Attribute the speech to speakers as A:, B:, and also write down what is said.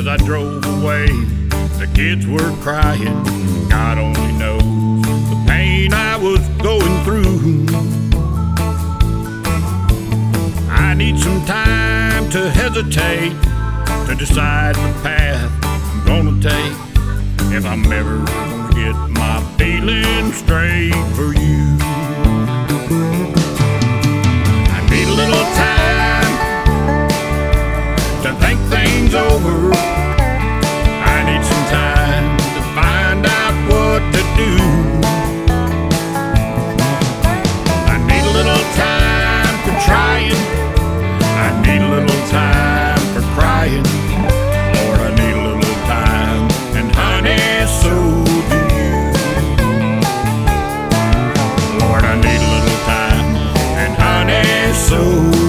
A: As I drove away, the kids were crying. God only knows the pain I was going through. I need some time to hesitate, to decide the path I'm gonna take, if I'm ever gonna get my feelings straight for you. I need a little time to think things over. I need some time to find out what to do. I need a little time for trying. I need a little time for crying. Lord, I need a little time, and honey, so do you. Lord, I need a little time, and honey, so